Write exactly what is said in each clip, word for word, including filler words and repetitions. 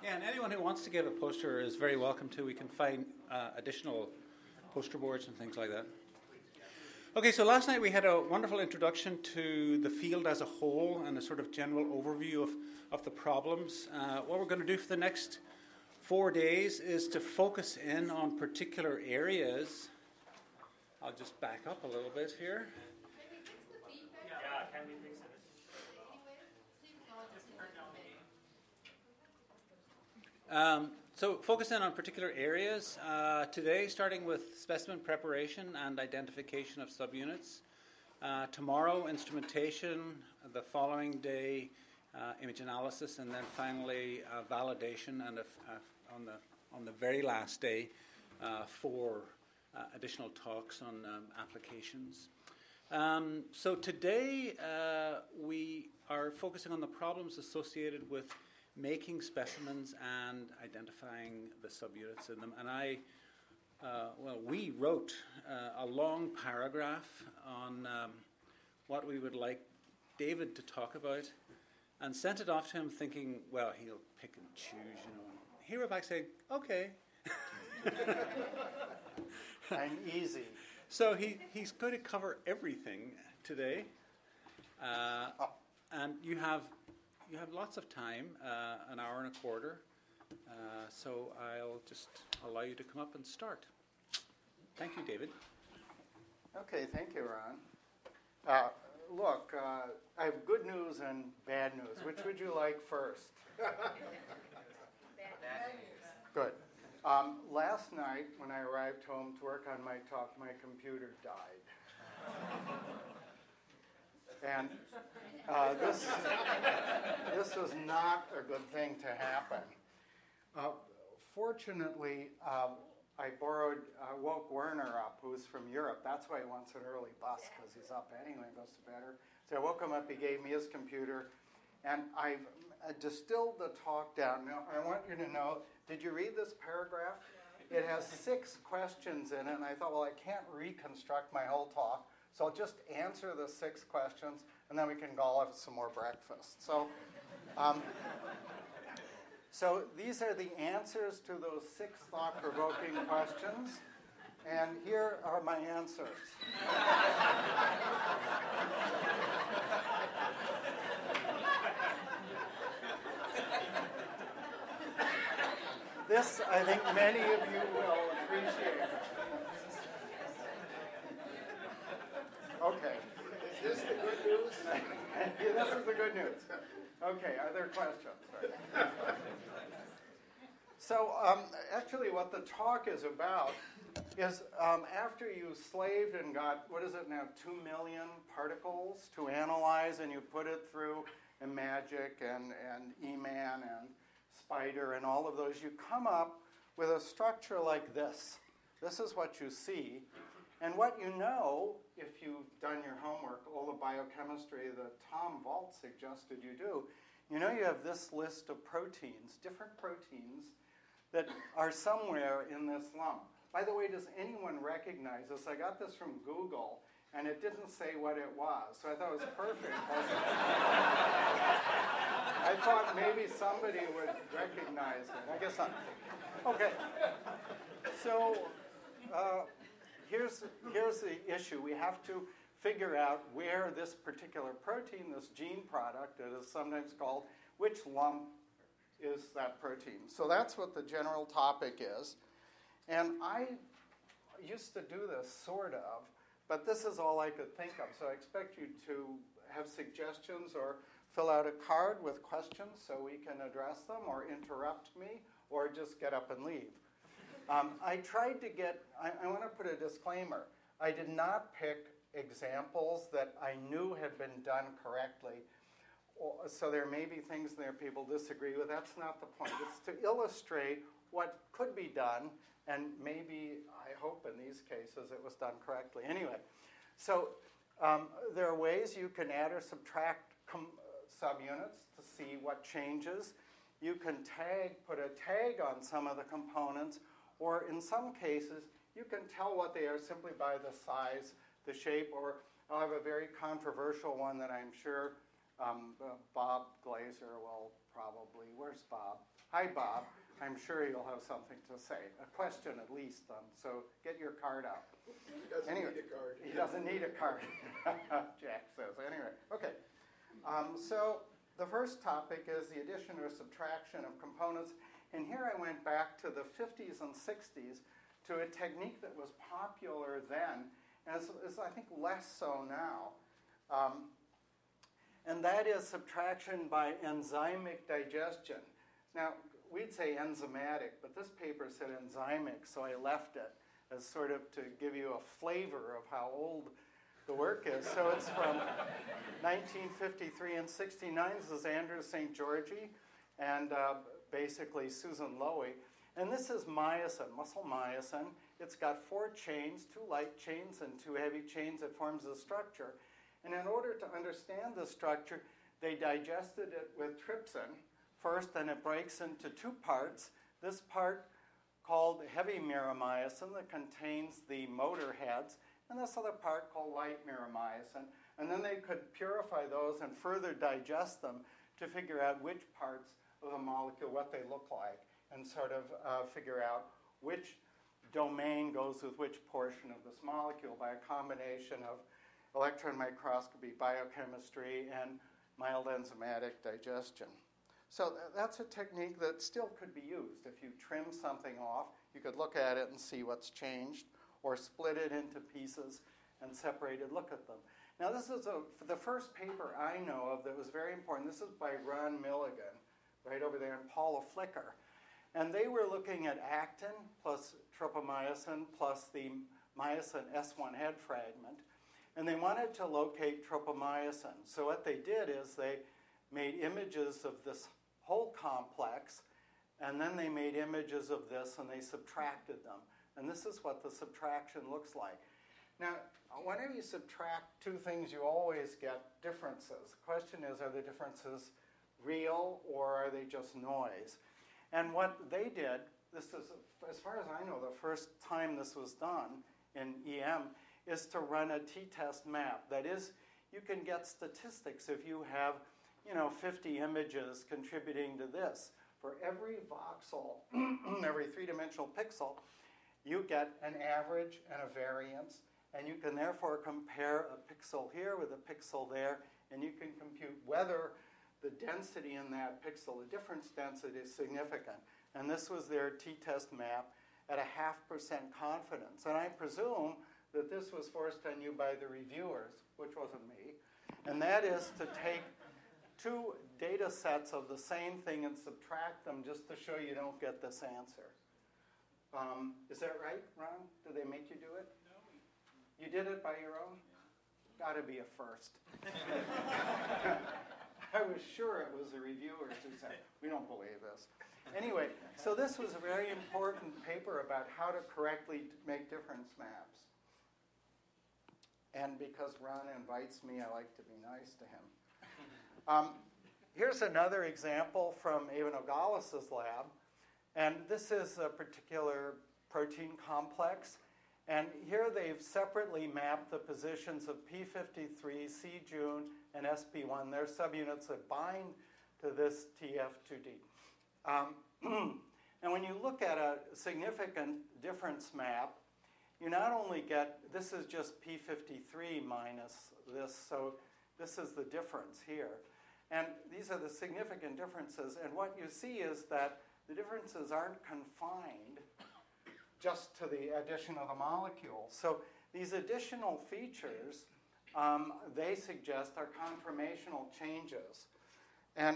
And anyone who wants to give a poster is very welcome to. We can find uh, additional poster boards and things like that. Okay, so last night we had a wonderful introduction to the field as a whole and a sort of general overview of, of the problems. Uh, what we're going to do for the next four days is to focus in on particular areas. I'll just back up a little bit here. Yeah, can we fix it? Um, so focus in on particular areas. Uh, today, starting with specimen preparation and identification of subunits. Uh, tomorrow, instrumentation. The following day, uh, image analysis, and then finally uh, validation. And if, uh, on the on the very last day, uh, four uh, additional talks on um, applications. Um, so today uh, we are focusing on the problems associated with making specimens and identifying the subunits in them. And I, uh, well, we wrote uh, a long paragraph on um, what we would like David to talk about and sent it off to him thinking, well, he'll pick and choose, you know. He wrote back saying, okay. I'm easy. So he, he's going to cover everything today. Uh, Oh. and you have You have lots of time, uh, an hour and a quarter, uh, so I'll just allow you to come up and start. Thank you, David. Okay, thank you, Ron. Uh, look, uh, I have good news and bad news. Which would you like first? Good. Um, last night, when I arrived home to work on my talk, my computer died. And uh, this, this was not a good thing to happen. Uh, fortunately, uh, I borrowed, uh, woke Werner up, who's from Europe. That's why he wants an early bus, because he's up anyway and goes to bed. So I woke him up, he gave me his computer, and I've uh, distilled the talk down. Now, I want you to know, did you read this paragraph? It has six questions in it, and I thought, well, I can't reconstruct my whole talk. So I'll just answer the six questions, and then we can go have some more breakfast. So, um, so these are the answers to those six thought-provoking questions, and here are my answers. This, I think, many of you will appreciate. Okay. Is this the good news? Yeah, this is the good news. Okay, are there questions? So, um, actually, what the talk is about is um, after you slaved and got, what is it now, two million particles to analyze, and you put it through Imagic and, and E man and Spider and all of those, you come up with a structure like this. This is what you see. And what you know, if you've done your homework, all the biochemistry that Tom Vault suggested you do, you know you have this list of proteins, different proteins, that are somewhere in this lump. By the way, does anyone recognize this? I got this from Google, and it didn't say what it was, so I thought it was perfect. I thought maybe somebody would recognize it. I guess not. Okay. So, uh, Here's, here's the issue. We have to figure out where this particular protein, this gene product, it is sometimes called, which lump is that protein. So that's what the general topic is. And I used to do this, sort of, but this is all I could think of. So I expect you to have suggestions or fill out a card with questions so we can address them, or interrupt me, or just get up and leave. Um, I tried to get, I, I want to put a disclaimer. I did not pick examples that I knew had been done correctly. So there may be things there people disagree with. That's not the point. It's to illustrate what could be done, and maybe, I hope in these cases, it was done correctly. Anyway, so um, there are ways you can add or subtract com- subunits to see what changes. You can tag, put a tag on some of the components, or in some cases, you can tell what they are simply by the size, the shape, or I'll have a very controversial one that I'm sure um, uh, Bob Glazer will probably, where's Bob? Hi, Bob. I'm sure you'll have something to say, a question at least. Um, so get your card out. He doesn't Anyway, need a card. He doesn't need a card, Jack says. Anyway, okay. Um, so the first topic is the addition or subtraction of components. And here I went back to the fifties and sixties to a technique that was popular then, and is, is I think less so now. Um, and that is subtraction by enzymic digestion. Now, we'd say enzymatic, but this paper said enzymic, so I left it as sort of to give you a flavor of how old the work is. So it's from nineteen fifty-three and sixty-nine. This is Andrew Saint Georgi and uh, basically Susan Lowy. And this is myosin, muscle myosin. It's got four chains, two light chains and two heavy chains that forms the structure. And in order to understand the structure, they digested it with trypsin first, and it breaks into two parts. This part called heavy myromyosin that contains the motor heads, and this other part called light myromyosin. And then they could purify those and further digest them to figure out which parts of the molecule, what they look like, and sort of uh, figure out which domain goes with which portion of this molecule by a combination of electron microscopy, biochemistry, and mild enzymatic digestion. So th- that's a technique that still could be used. If you trim something off, you could look at it and see what's changed, or split it into pieces and separate it, look at them. Now this is a, the first paper I know of that was very important. This is by Ron Milligan, right over there, and Paula Flicker. And they were looking at actin plus tropomyosin plus the myosin S one head fragment. And they wanted to locate tropomyosin. So what they did is they made images of this whole complex, and then they made images of this, and they subtracted them. And this is what the subtraction looks like. Now, whenever you subtract two things, you always get differences. The question is, are the differences real, or are they just noise? And what they did, this is, as far as I know, the first time this was done in E M, is to run a t-test map. That is, you can get statistics if you have, you know, fifty images contributing to this. For every voxel, every three-dimensional pixel, you get an average and a variance, and you can therefore compare a pixel here with a pixel there, and you can compute whether the density in that pixel, the difference density, is significant. And this was their t-test map at a half percent confidence. And I presume that this was forced on you by the reviewers, which wasn't me, and that is to take two data sets of the same thing and subtract them just to show you don't get this answer. Um, is that right, Ron? Did they make you do it? No. You did it by your own? Yeah. Got to be a first. I was sure it was the reviewers who said, we don't believe this. Anyway, so this was a very important paper about how to correctly make difference maps. And because Ron invites me, I like to be nice to him. Um, here's another example from Eva Nogales' lab. And this is a particular protein complex. And here they've separately mapped the positions of P fifty-three, C-Jun, and S P one. They're subunits that bind to this T F two D. Um, and when you look at a significant difference map, you not only get, this is just P fifty-three minus this, so this is the difference here. And these are the significant differences. And what you see is that the differences aren't confined just to the addition of the molecules. So these additional features, um, they suggest are conformational changes. And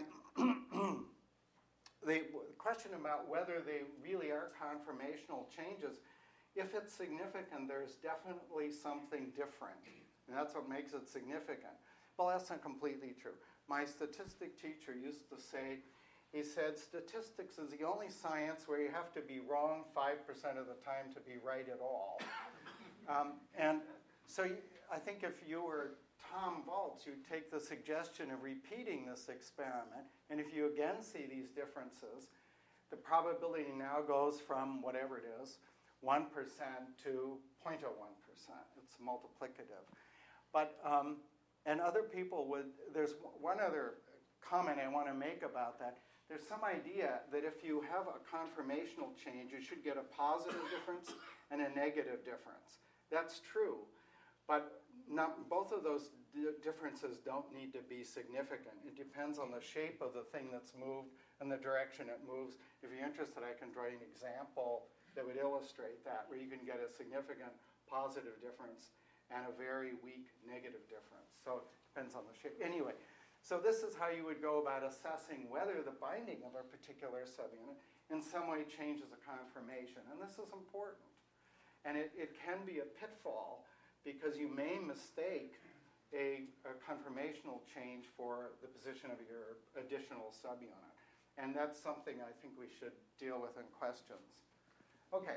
the question about whether they really are conformational changes, if it's significant, there's definitely something different. And that's what makes it significant. Well, that's not completely true. My statistic teacher used to say, he said, statistics is the only science where you have to be wrong five percent of the time to be right at all. um, and so you, I think if you were Tom Waltz, you'd take the suggestion of repeating this experiment, and if you again see these differences, the probability now goes from whatever it is, one percent to zero point zero one percent. It's multiplicative. But, um, and other people would, there's one other comment I want to make about that. there's some idea that if you have a conformational change, you should get a positive difference and a negative difference. That's true, but not, both of those d- differences don't need to be significant. It depends on the shape of the thing that's moved and the direction it moves. If you're interested, I can draw you an example that would illustrate that, where you can get a significant positive difference and a very weak negative difference. So it depends on the shape. Anyway, so this is how you would go about assessing whether the binding of a particular subunit in some way changes a conformation. And this is important. And it, it can be a pitfall because you may mistake a, a conformational change for the position of your additional subunit. And that's something I think we should deal with in questions. Okay.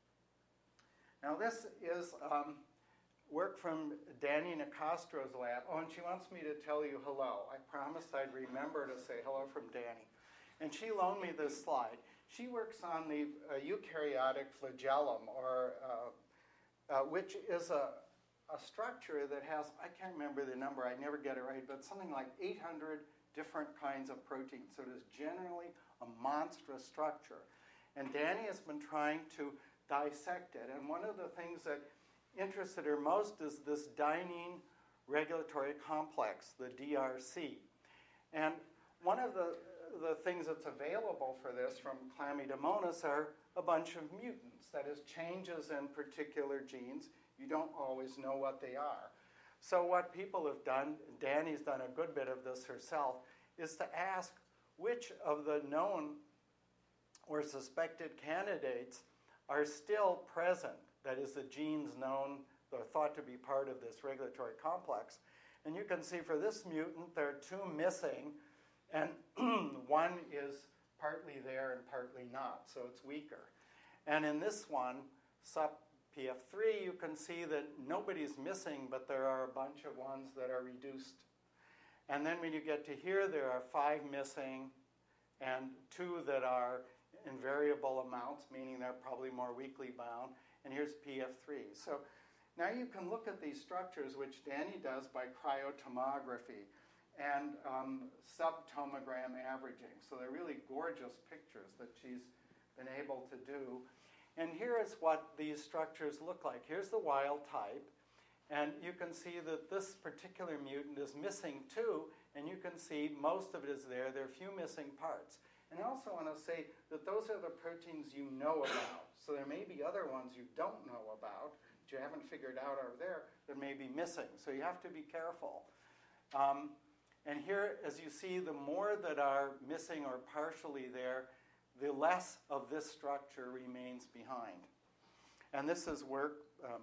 Now this is um, work from Danny Nicastro's lab. Oh, and she wants me to tell you hello. I promised I'd remember to say hello from Danny. And she loaned me this slide. She works on the uh, eukaryotic flagellum, or uh, uh, which is a, a structure that has, I can't remember the number, I never get it right, but something like eight hundred different kinds of proteins. So it is generally a monstrous structure. And Danny has been trying to dissect it. And one of the things that interested her most is this dynein regulatory complex, the D R C. And one of the, the things that's available for this from Chlamydomonas are a bunch of mutants, that is, changes in particular genes. You don't always know what they are. So what people have done, Danny's done a good bit of this herself, is to ask which of the known or suspected candidates are still present, that is, the genes known or thought to be part of this regulatory complex. And you can see for this mutant, there are two missing, and one is partly there and partly not, so it's weaker. And in this one, S U P P F three, you can see that nobody's missing, but there are a bunch of ones that are reduced. And then when you get to here, there are five missing and two that are in variable amounts, meaning they're probably more weakly bound. And here's P F three. So now you can look at these structures, which Danny does by cryotomography and um, subtomogram averaging. So they're really gorgeous pictures that she's been able to do. And here is what these structures look like. Here's the wild type. And you can see that this particular mutant is missing too. And you can see most of it is there. There are a few missing parts. And I also want to say that those are the proteins you know about. So there may be other ones you don't know about, that you haven't figured out are there, that may be missing. So you have to be careful. Um, and here, as you see, the more that are missing or partially there, the less of this structure remains behind. And this is work, um,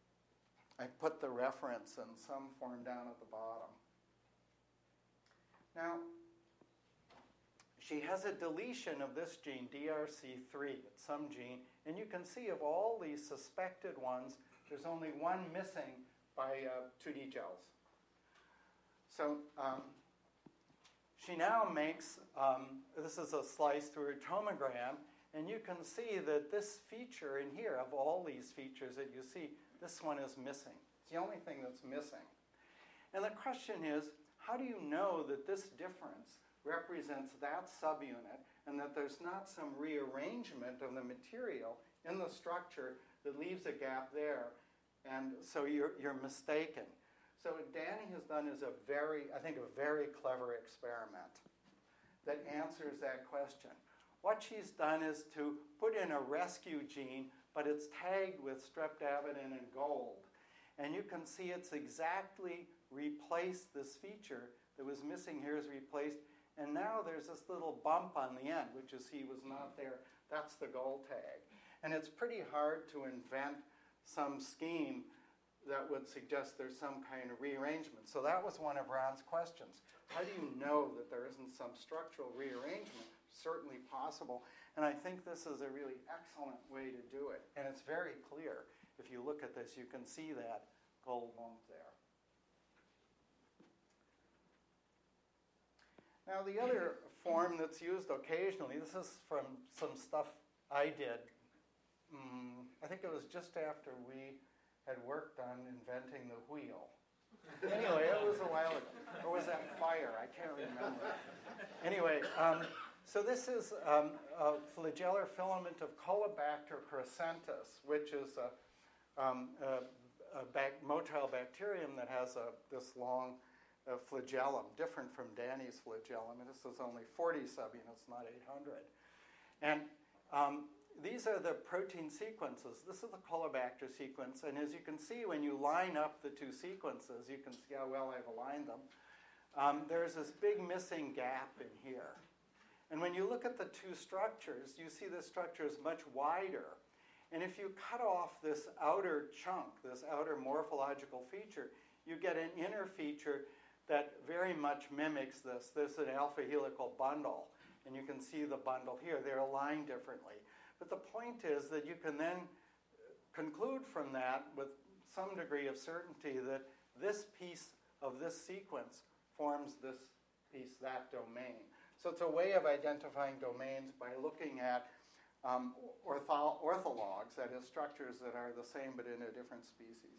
I put the reference in some form down at the bottom. Now, she has a deletion of this gene, D R C three. It's some gene. And you can see of all these suspected ones, there's only one missing by uh, two D gels. So um, she now makes, um, this is a slice through her tomogram, and you can see that this feature in here, of all these features that you see, this one is missing. It's the only thing that's missing. And the question is, how do you know that this difference represents that subunit and that there's not some rearrangement of the material in the structure that leaves a gap there, and so you're, you're mistaken? So what Danny has done is a very, I think, a very clever experiment that answers that question. What she's done is to put in a rescue gene, but it's tagged with streptavidin and gold. And you can see it's exactly replaced this feature that was missing here is replaced. And now there's this little bump on the end, which is he was not there. That's the gold tag. And it's pretty hard to invent some scheme that would suggest there's some kind of rearrangement. So that was one of Ron's questions. How do you know that there isn't some structural rearrangement? Certainly possible. And I think this is a really excellent way to do it. And it's very clear. If you look at this, you can see that gold lump there. Now, the other form that's used occasionally, this is from some stuff I did. Mm, I think it was just after we had worked on inventing the wheel. Anyway, it was a while ago. Or was that fire? I can't remember. Anyway, um, So this is um, a flagellar filament of Colobacter crescentus, which is a, um, a, a bac- motile bacterium that has a, this long uh, flagellum, different from Danny's flagellum. And this is only forty subunits, not eight hundred. And um, these are the protein sequences. This is the Colobacter sequence. And as you can see, when you line up the two sequences, you can see how well I've aligned them. Um, there's this big missing gap in here. And when you look at the two structures, you see this structure is much wider. And if you cut off this outer chunk, this outer morphological feature, you get an inner feature that very much mimics this. This is an alpha helical bundle. And you can see the bundle here. They're aligned differently. But the point is that you can then conclude from that with some degree of certainty that this piece of this sequence forms this piece, that domain. So it's a way of identifying domains by looking at um, ortho- orthologs, that is, structures that are the same but in a different species.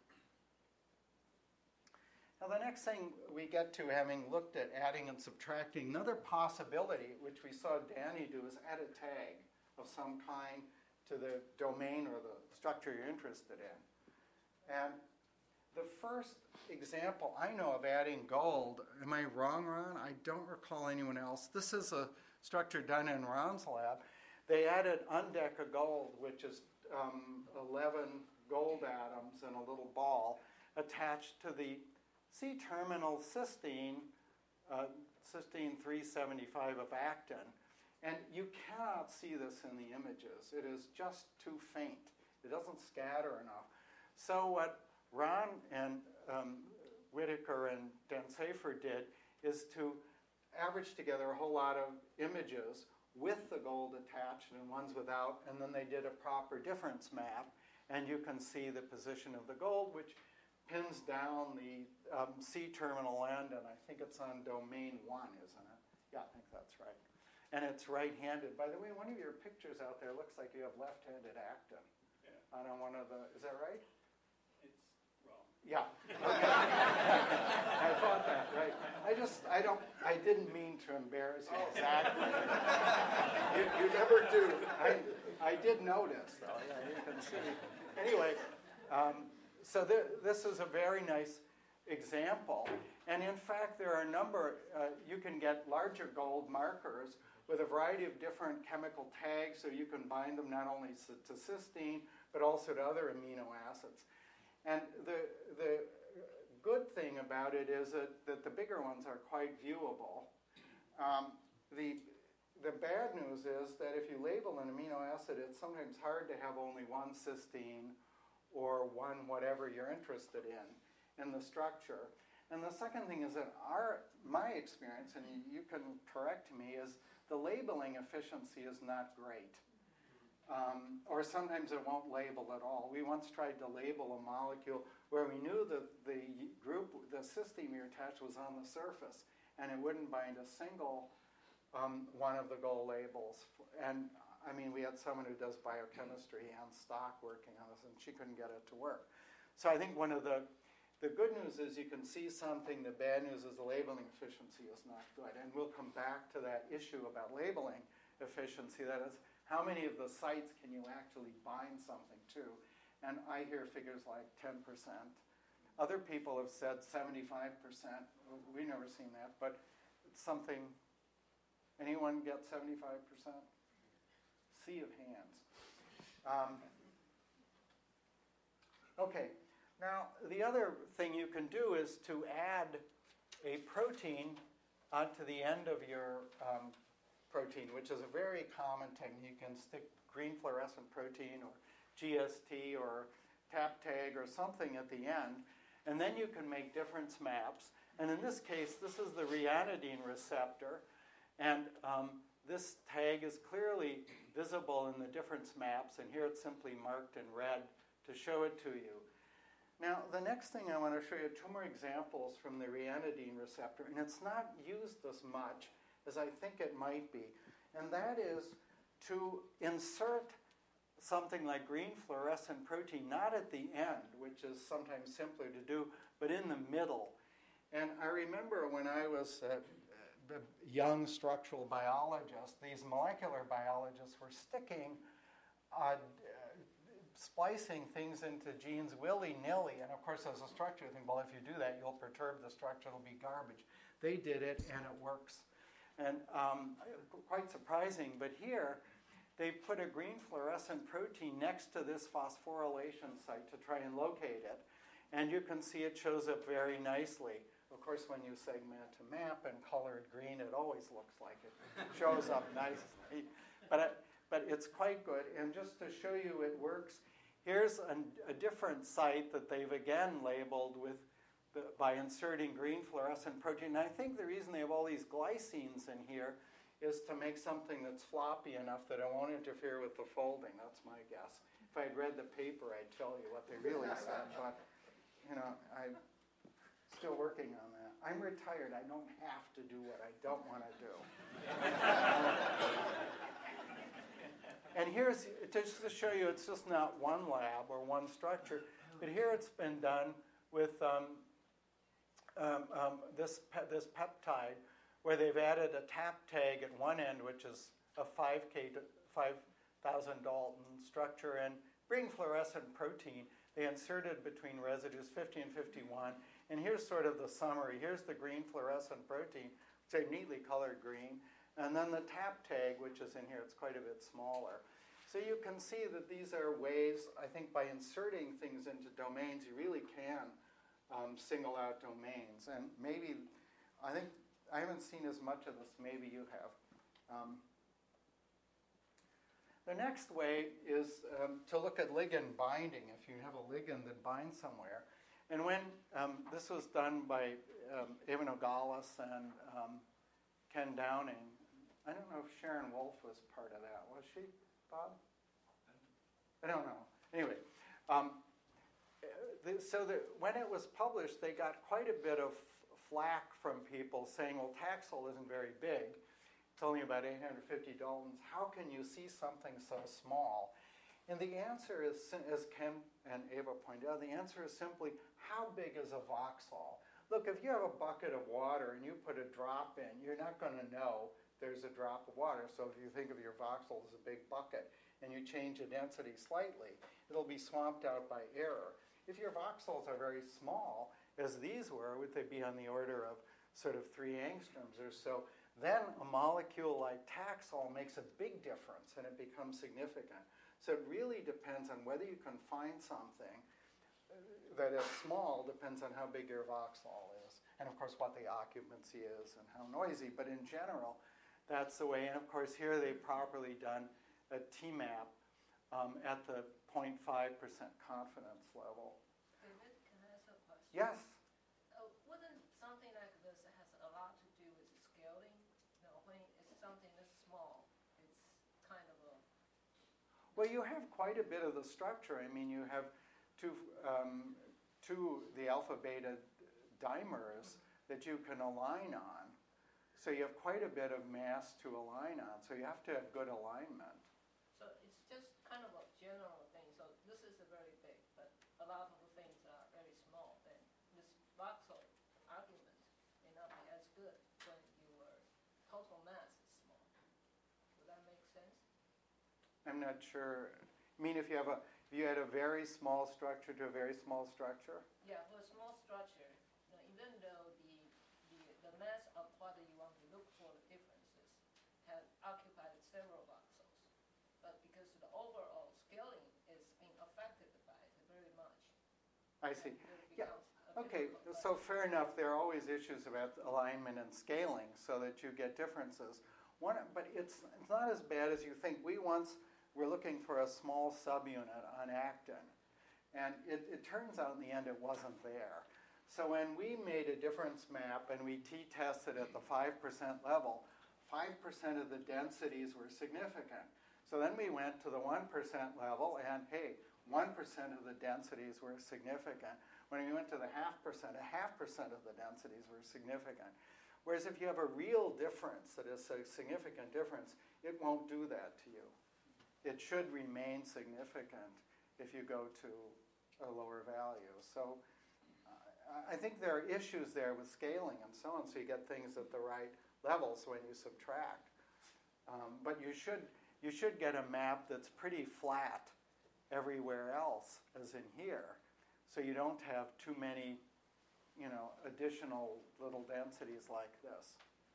Now the next thing we get to, having looked at adding and subtracting, another possibility, which we saw Danny do, is add a tag of some kind to the domain or the structure you're interested in. And the first example I know of adding gold, am I wrong, Ron? I don't recall anyone else. This is a structure done in Ron's lab. They added undeca gold, which is um, eleven gold atoms in a little ball attached to the C-terminal cysteine, uh, cysteine three seventy-five of actin. And you cannot see this in the images. It is just too faint. It doesn't scatter enough. So what Ron and um, Whitaker and Densafer did is to average together a whole lot of images with the gold attached and ones without, and then they did a proper difference map, and you can see the position of the gold, which pins down the um, C-terminal end, and I think it's on domain one, isn't it? Yeah, I think that's right. And it's right-handed. By the way, one of your pictures out there looks like you have left-handed actin. Yeah. On one of the, is that right? Yeah. Okay. I thought that, right. I just, I don't, I didn't mean to embarrass you exactly. you, you never do. I, I did notice, though. Yeah, you can see. Anyway, um, so th- this is a very nice example. And in fact, there are a number, uh, you can get larger gold markers with a variety of different chemical tags, so you can bind them not only to cysteine, but also to other amino acids. And the the good thing about it is that, that the bigger ones are quite viewable. Um, the the bad news is that if you label an amino acid, it's sometimes hard to have only one cysteine or one whatever you're interested in in the structure. And the second thing is that our my experience, and you, you can correct me, is the labeling efficiency is not great. Um, or sometimes it won't label at all. We once tried to label a molecule where we knew that the group, the cysteine we were attached was on the surface, and it wouldn't bind a single um, one of the gold labels. And I mean, we had someone who does biochemistry, Ann Stock, working on this, and she couldn't get it to work. So I think one of the the good news is you can see something. The bad news is the labeling efficiency is not good. And we'll come back to that issue about labeling efficiency. That is, how many of the sites can you actually bind something to? And I hear figures like ten percent. Other people have said seventy-five percent. We've never seen that, but it's something. Anyone get seventy-five percent? Sea of hands. Um, okay, now the other thing you can do is to add a protein onto the end of your um, protein, which is a very common technique. You can stick green fluorescent protein or G S T or tap tag or something at the end, and then you can make difference maps. And in this case, this is the ryanodine receptor, and um, this tag is clearly visible in the difference maps, and here it's simply marked in red to show it to you. Now, the next thing I want to show you are two more examples from the ryanodine receptor, and it's not used as much as I think it might be, and that is to insert something like green fluorescent protein, not at the end, which is sometimes simpler to do, but in the middle. And I remember when I was uh, young structural biologists, these molecular biologists were sticking, uh, splicing things into genes willy-nilly. And of course, as a structure, you think, well, if you do that, you'll perturb the structure, it'll be garbage. They did it, and it works. And um, quite surprising, but here, they put a green fluorescent protein next to this phosphorylation site to try and locate it. And you can see it shows up very nicely. Of course, when you segment a map and color it green, it always looks like it shows up nicely. But, it, but it's quite good. And just to show you it works, here's a, a different site that they've again labeled with the, by inserting green fluorescent protein. And I think the reason they have all these glycines in here is to make something that's floppy enough that it won't interfere with the folding. That's my guess. If I'd read the paper, I'd tell you what they really said. But, you know, I'm still working on that. I'm retired. I don't have to do what I don't want to do. And here's, just to show you, it's just not one lab or one structure, but here it's been done with um, um, um, this, pe- this peptide, where they've added a tap tag at one end, which is a five thousand Dalton structure, and green fluorescent protein. They inserted between residues fifty and fifty-one. And here's sort of the summary. Here's the green fluorescent protein, which they've neatly colored green. And then the tap tag, which is in here, it's quite a bit smaller. So you can see that these are ways, I think by inserting things into domains, you really can um, single out domains. And maybe, I think, I haven't seen as much of this, maybe you have. Um, the next way is um, to look at ligand binding, if you have a ligand that binds somewhere. And when um, this was done by um, Evan Nogales and um, Ken Downing, I don't know if Sharon Wolf was part of that. Was she, Bob? I don't know. Anyway, um, the, so the, when it was published, they got quite a bit of flack from people saying, well, Taxol isn't very big. It's only about eight hundred fifty Daltons. How can you see something so small? And the answer is, as Ken and Ava pointed out, the answer is simply, how big is a voxel? Look, if you have a bucket of water and you put a drop in, you're not going to know there's a drop of water. So if you think of your voxel as a big bucket and you change the density slightly, it'll be swamped out by error. If your voxels are very small, as these were, would they be on the order of sort of three angstroms or so, then a molecule like Taxol makes a big difference and it becomes significant. So it really depends on whether you can find something that is small, depends on how big your voxel is, and of course what the occupancy is and how noisy. But in general, that's the way. And of course here they've properly done a T MAP um, at the zero point five percent confidence level. David, can I ask a question? Yes? Uh, wouldn't something like this has a lot to do with scaling? You know, when it's something this small, it's kind of a... Well, you have quite a bit of the structure. I mean, you have two, um, two the alpha-beta dimers that you can align on. So you have quite a bit of mass to align on. So you have to have good alignment. So it's just kind of a general thing. So this is a very big, but a lot of the things are very small. Then this voxel argument may not be as good when your total mass is small. Would that make sense? I'm not sure. I mean, if you have a, if you had a very small structure to a very small structure? Yeah, for a small structure, you know, even though the, the the mass of what you want to look for the differences has occupied several voxels, but because the overall scaling is being affected by it very much. I see. it Yeah. becomes a Okay, difficult so fair enough. There are always issues about alignment and scaling so that you get differences. One, but it's, it's not as bad as you think. We once were looking for a small subunit on actin, and it, it turns out in the end it wasn't there. So when we made a difference map and we t-tested at the five percent level, five percent of the densities were significant. So then we went to the one percent level, and hey, one percent of the densities were significant. When we went to the half percent, a half percent of the densities were significant. Whereas if you have a real difference that is a significant difference, it won't do that to you. It should remain significant if you go to a lower value. So uh, I think there are issues there with scaling and so on, so you get things at the right levels when you subtract. Um, but you should you should get a map that's pretty flat everywhere else, as in here, so you don't have too many, you know, additional little densities like this.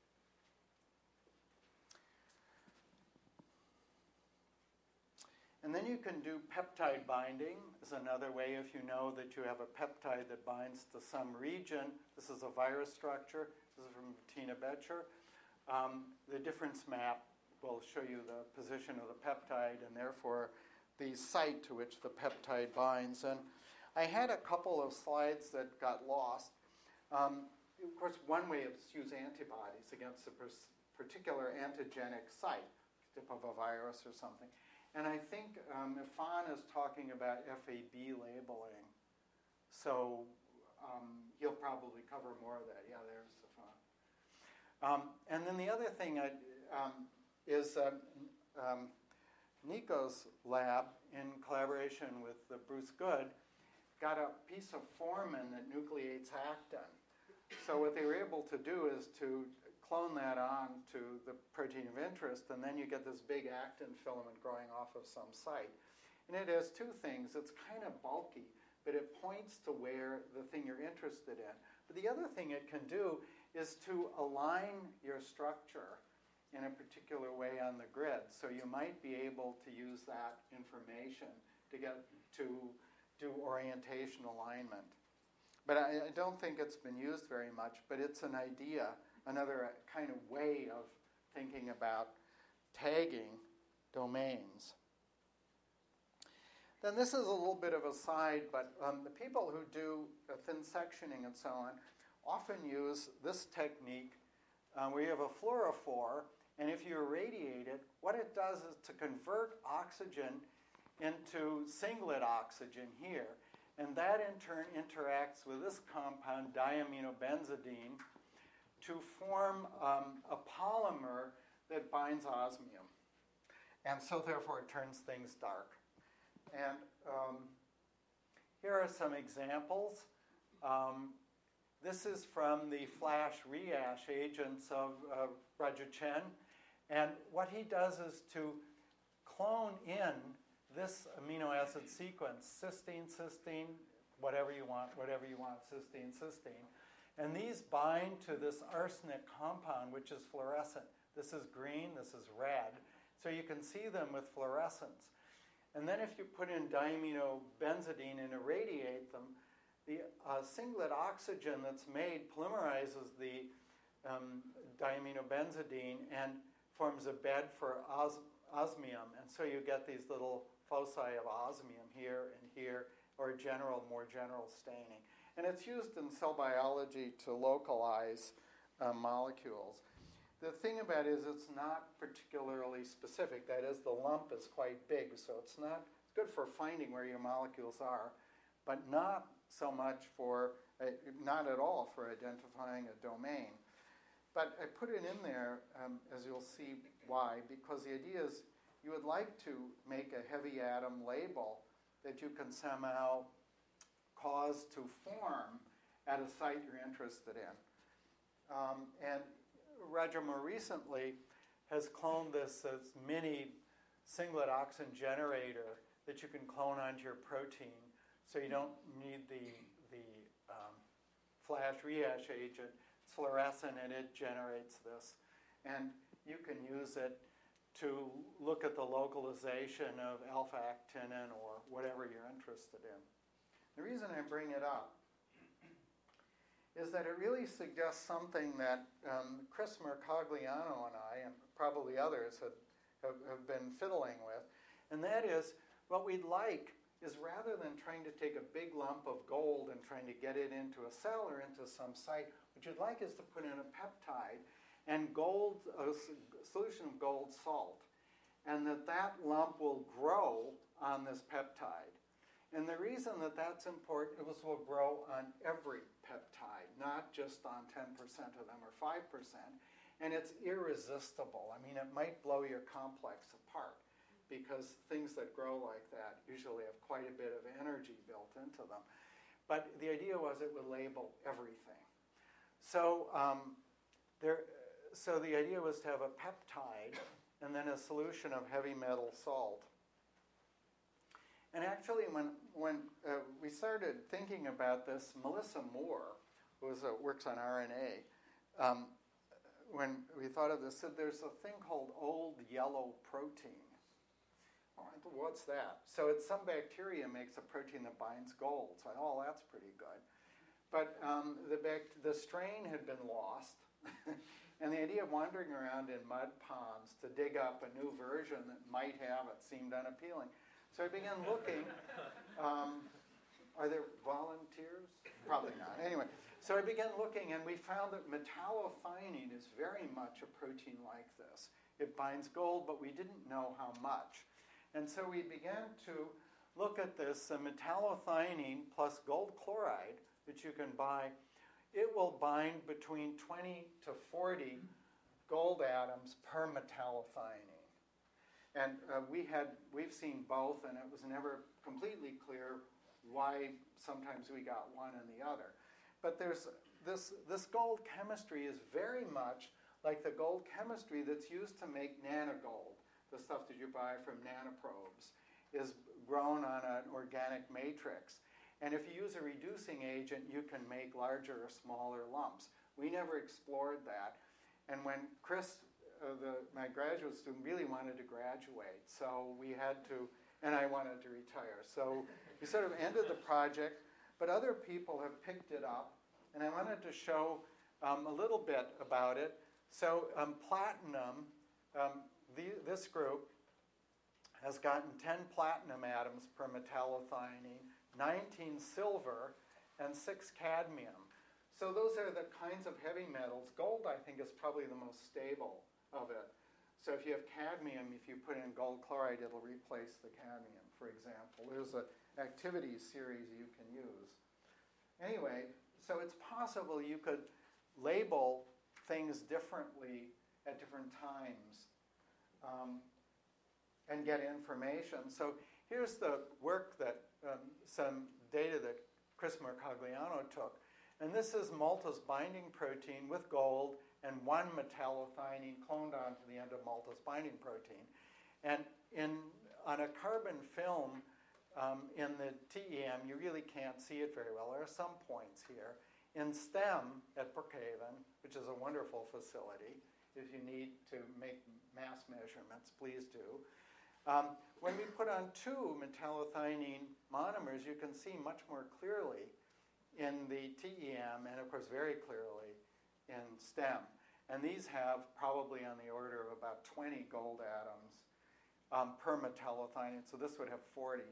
And then you can do peptide binding is another way if you know that you have a peptide that binds to some region. This is a virus structure. This is from Bettina Betcher. Um, the difference map will show you the position of the peptide and therefore the site to which the peptide binds. And I had a couple of slides that got lost. Um, of course, one way is to use antibodies against a particular antigenic site, tip of a virus or something. And I think um, Ifan is talking about F A B labeling. So um, he'll probably cover more of that. Yeah, there's Ifan. Um, and then the other thing I, um, is um, um, Nico's lab, in collaboration with uh, Bruce Good, got a piece of formin that nucleates actin. So what they were able to do is to clone that on to the protein of interest, and then you get this big actin filament growing off of some site. And it has two things. It's kind of bulky, but it points to where the thing you're interested in. But the other thing it can do is to align your structure in a particular way on the grid. So you might be able to use that information to get to do orientation alignment. But I, I don't think it's been used very much, but it's an idea, another kind of way of thinking about tagging domains. Then this is a little bit of a side, but um, the people who do uh, thin sectioning and so on often use this technique uh, where you have a fluorophore, and if you irradiate it, what it does is to convert oxygen into singlet oxygen here. And that in turn interacts with this compound, diaminobenzidine, to form um, a polymer that binds osmium. And so therefore it turns things dark. And um, here are some examples. Um, this is from the flash reash agents of uh, Raju Chen. And what he does is to clone in this amino acid sequence, cysteine, cysteine, whatever you want, whatever you want, cysteine, cysteine. And these bind to this arsenic compound, which is fluorescent. This is green, this is red. So you can see them with fluorescence. And then if you put in diaminobenzidine and irradiate them, the uh, singlet oxygen that's made polymerizes the um, diaminobenzidine and forms a bed for os- osmium. And so you get these little foci of osmium here and here, or general, more general staining. And it's used in cell biology to localize uh, molecules. The thing about it is it's not particularly specific. That is, the lump is quite big, so it's not it's good for finding where your molecules are, but not so much for, uh, not at all for identifying a domain. But I put it in there, um, as you'll see why, because the idea is you would like to make a heavy atom label that you can somehow cause to form at a site you're interested in. Um, and Roger more recently has cloned this as mini singlet oxygen generator that you can clone onto your protein, so you don't need the, the um, flash rehash agent. It's fluorescent and it generates this. And you can use it to look at the localization of alpha-actinin or whatever you're interested in. The reason I bring it up is that it really suggests something that um, Chris Mercogliano and I, and probably others, have, have, have been fiddling with, and that is what we'd like is rather than trying to take a big lump of gold and trying to get it into a cell or into some site, what you'd like is to put in a peptide and gold, a solution of gold salt, and that that lump will grow on this peptide. And the reason that that's important is it will grow on every peptide, not just on ten percent of them or five percent. And it's irresistible. I mean, it might blow your complex apart because things that grow like that usually have quite a bit of energy built into them. But the idea was it would label everything. So um, there, so the idea was to have a peptide and then a solution of heavy metal salt. And actually, when, when uh, we started thinking about this, Melissa Moore, who is, uh, works on R N A, um, when we thought of this, said there's a thing called old yellow protein. Oh, what's that? So it's some bacteria makes a protein that binds gold. So I thought, oh, that's pretty good. But um, the, bact- the strain had been lost. And the idea of wandering around in mud ponds to dig up a new version that might have it seemed unappealing. So I began looking. Um, are there volunteers? Probably not. Anyway, so I began looking, and we found that metallothionein is very much a protein like this. It binds gold, but we didn't know how much. And so we began to look at this uh, metallothionein plus gold chloride that you can buy. It will bind between twenty to forty gold atoms per metallothionein. And uh, we had, we've seen both, and it was never completely clear why sometimes we got one and the other. But there's this, this gold chemistry is very much like the gold chemistry that's used to make nanogold. The stuff that you buy from nanoprobes is grown on an organic matrix. And if you use a reducing agent, you can make larger or smaller lumps. We never explored that. And when Chris, uh, the, my graduate student, really wanted to graduate, so we had to, and I wanted to retire. So we sort of ended the project, but other people have picked it up, and I wanted to show um, a little bit about it. So um, platinum, um, the, this group has gotten ten platinum atoms per metallothionein, nineteen silver, and six cadmium. So those are the kinds of heavy metals. Gold, I think, is probably the most stable of it. So if you have cadmium, if you put in gold chloride, it'll replace the cadmium, for example. There's an activity series you can use. Anyway, so it's possible you could label things differently at different times um, and get information. So here's the work that, um, some data that Chris Mercogliano took. And this is maltose binding protein with gold and one metallothionein cloned onto the end of maltose binding protein. And in, on a carbon film um, in the T E M, you really can't see it very well. There are some points here. In STEM at Brookhaven, which is a wonderful facility, if you need to make mass measurements, please do. Um, when we put on two metallothionein monomers, you can see much more clearly in the T E M and, of course, very clearly in STEM. And these have probably on the order of about twenty gold atoms um, per metallothionein, so this would have forty.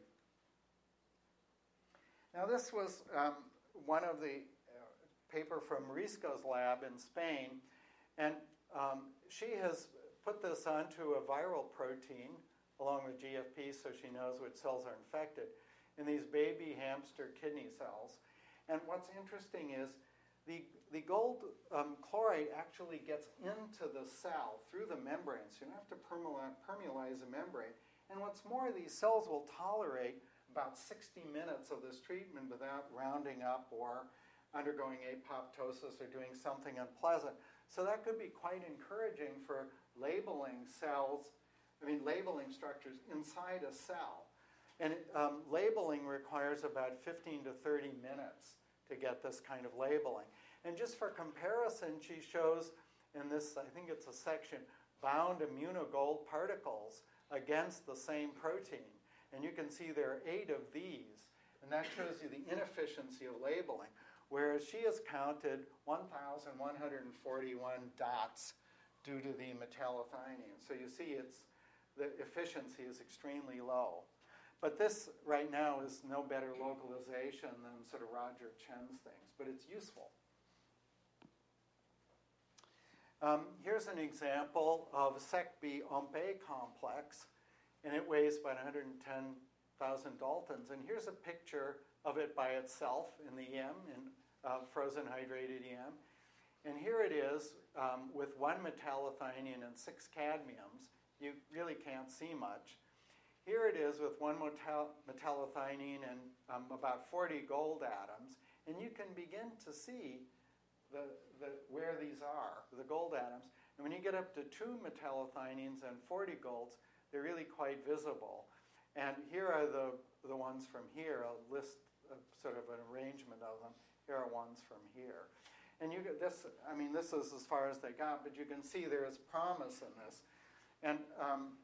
Now, this was um, one of the uh, paper from Risco's lab in Spain, and um, she has put this onto a viral protein along with G F P so she knows which cells are infected in these baby hamster kidney cells. And what's interesting is the, the gold um, chloride actually gets into the cell through the membrane, so you don't have to permealize the membrane. And what's more, these cells will tolerate about sixty minutes of this treatment without rounding up or undergoing apoptosis or doing something unpleasant. So that could be quite encouraging for labeling cells, I mean labeling structures inside a cell. And um, labeling requires about fifteen to thirty minutes to get this kind of labeling. And just for comparison, she shows in this, I think it's a section, bound immunogold particles against the same protein. And you can see there are eight of these. And that shows you the inefficiency of labeling. Whereas she has counted one thousand one hundred forty-one dots due to the metallothionein. So you see it's, the efficiency is extremely low. But this right now is no better localization than sort of Roger Chen's things, but it's useful. Um, here's an example of SECB O M P A complex, and it weighs about one hundred ten thousand daltons. And here's a picture of it by itself in the E M, in uh, frozen hydrated E M. And here it is um, with one metallothionein and six cadmiums. You really can't see much. Here it is with one metal- metallothionein and um, about forty gold atoms. And you can begin to see the, the, where these are, the gold atoms. And when you get up to two metallothioneins and forty golds, they're really quite visible. And here are the, the ones from here, a list of sort of an arrangement of them. Here are ones from here. And you get this, I mean, this is as far as they got, but you can see there is promise in this. And um,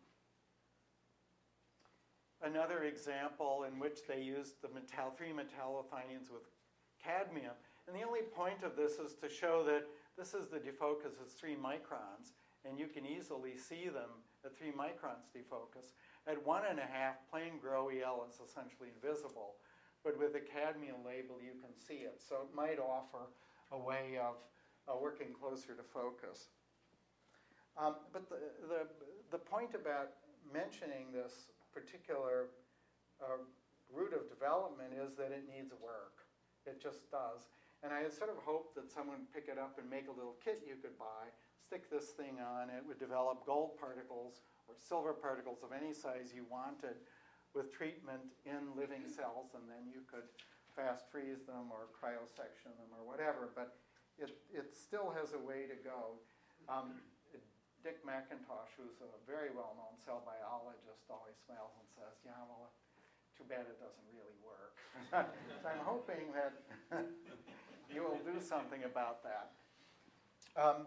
another example in which they used the metal, three metallothioneins with cadmium. And the only point of this is to show that this is the defocus is three microns, and you can easily see them at three microns defocus. At one and a half, plain grow E L is essentially invisible, but with the cadmium label, you can see it. So it might offer a way of uh, working closer to focus. Um, but the, the, the point about mentioning this particular uh, route of development is that it needs work. It just does. And I had sort of hoped that someone would pick it up and make a little kit you could buy, stick this thing on, it would develop gold particles or silver particles of any size you wanted with treatment in living cells, and then you could fast freeze them or cryosection them or whatever. But it, it still has a way to go. Um, Dick McIntosh, who's a very well-known cell biologist, always smiles and says, yeah, well, too bad it doesn't really work. So I'm hoping that you will do something about that. Um,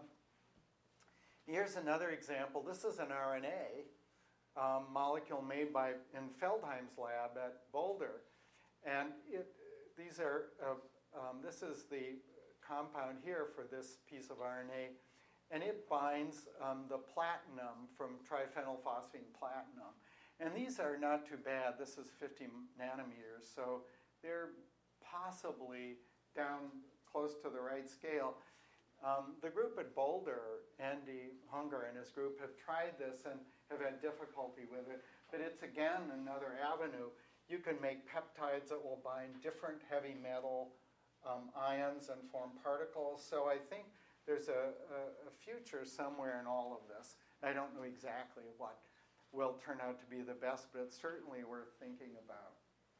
here's another example. This is an R N A um, molecule made by in Feldheim's lab at Boulder. And it, these are, uh, um, this is the compound here for this piece of R N A. And it binds um, the platinum from triphenylphosphine platinum. And these are not too bad. This is fifty nanometers, so they're possibly down close to the right scale. Um, the group at Boulder, Andy Hunger and his group, have tried this and have had difficulty with it. But it's, again, another avenue. You can make peptides that will bind different heavy metal um, ions and form particles. So I think there's a, a, a future somewhere in all of this. I don't know exactly what will turn out to be the best, but it's certainly worth thinking about.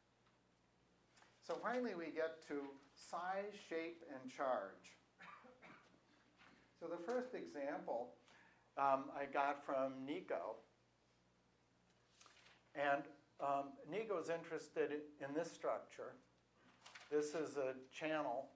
So finally we get to size, shape, and charge. So the first example um, I got from Nico. And um, Nico is interested in this structure. This is a channel.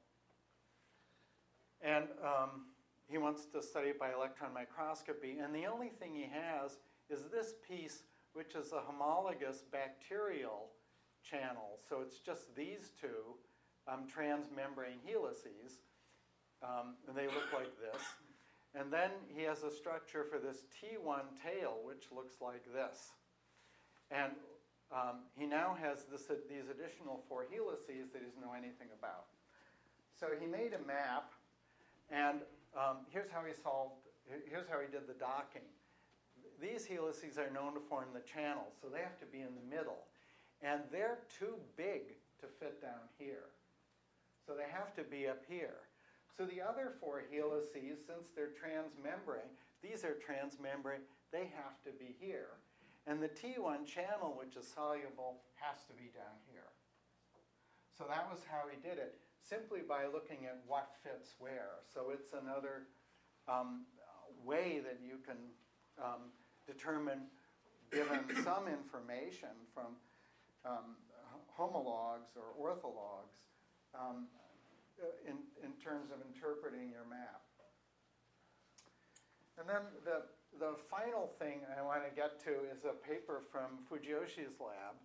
And um, he wants to study it by electron microscopy. And the only thing he has is this piece, which is a homologous bacterial channel. So it's just these two um, transmembrane helices. Um, and they look like this. And then he has a structure for this T one tail, which looks like this. And um, he now has this, uh, these additional four helices that he doesn't know anything about. So he made a map. And um, here's how he solved, here's how he did the docking. These helices are known to form the channels, so they have to be in the middle. And they're too big to fit down here. So they have to be up here. So the other four helices, since they're transmembrane, these are transmembrane, they have to be here. And the T one channel, which is soluble, has to be down here. So that was how he did it, simply by looking at what fits where. So it's another um, way that you can um, determine, given some information from um, homologs or orthologs, um, in, in terms of interpreting your map. And then the, the final thing I want to get to is a paper from Fujiyoshi's lab.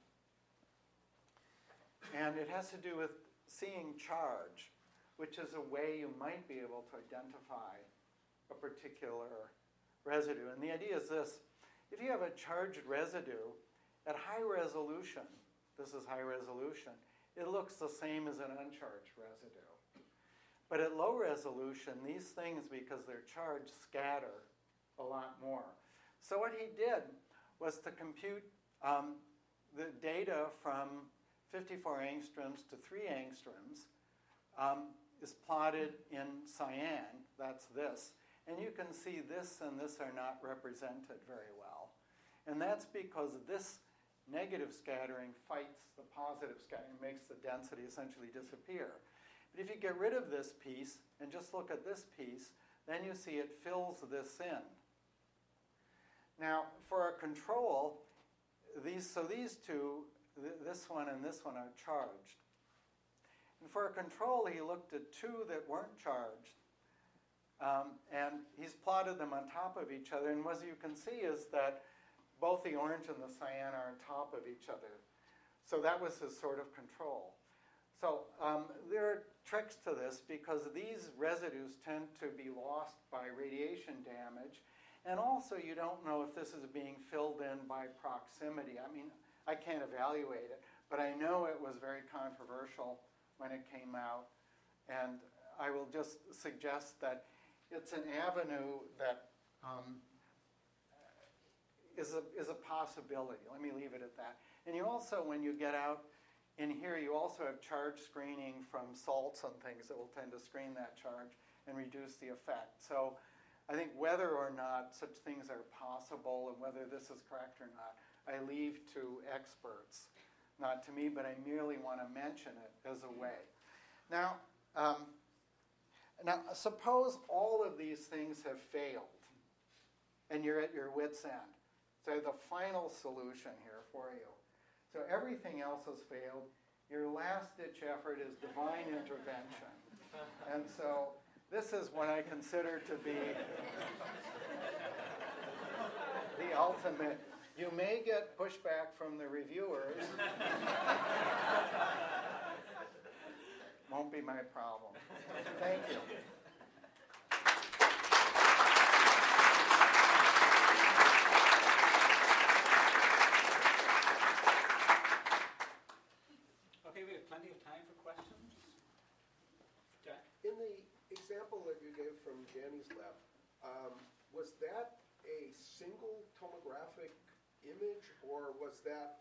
And it has to do with seeing charge, which is a way you might be able to identify a particular residue. And the idea is this: if you have a charged residue at high resolution, this is high resolution, it looks the same as an uncharged residue. But at low resolution, these things, because they're charged, scatter a lot more. So what he did was to compute um, the data from fifty-four angstroms to three angstroms um, is plotted in cyan. That's this. And you can see this and this are not represented very well. And that's because this negative scattering fights the positive scattering, makes the density essentially disappear. But if you get rid of this piece and just look at this piece, then you see it fills this in. Now, for a control, these so these two, th- this one and this one, are charged. And for a control, he looked at two that weren't charged, um, and he's plotted them on top of each other. And what you can see is that both the orange and the cyan are on top of each other. So that was his sort of control. So um, there are tricks to this because these residues tend to be lost by radiation damage. And also you don't know if this is being filled in by proximity. I mean, I can't evaluate it, but I know it was very controversial when it came out. And I will just suggest that it's an avenue that um, is, a, is a possibility. Let me leave it at that. And you also, when you get out in here, you also have charge screening from salts and things that will tend to screen that charge and reduce the effect. So I think whether or not such things are possible and whether this is correct or not, I leave to experts, not to me, but I merely want to mention it as a way. Now, um, now suppose all of these things have failed and you're at your wit's end. So the final solution here for you. So everything else has failed. Your last-ditch effort is divine intervention. And so this is what I consider to be the ultimate. You may get pushback from the reviewers. Won't be my problem. Thank you. Okay, we have plenty of time for questions. Jack? In the example that you gave from Danny's lab, um, was that a single tomographic image, or was that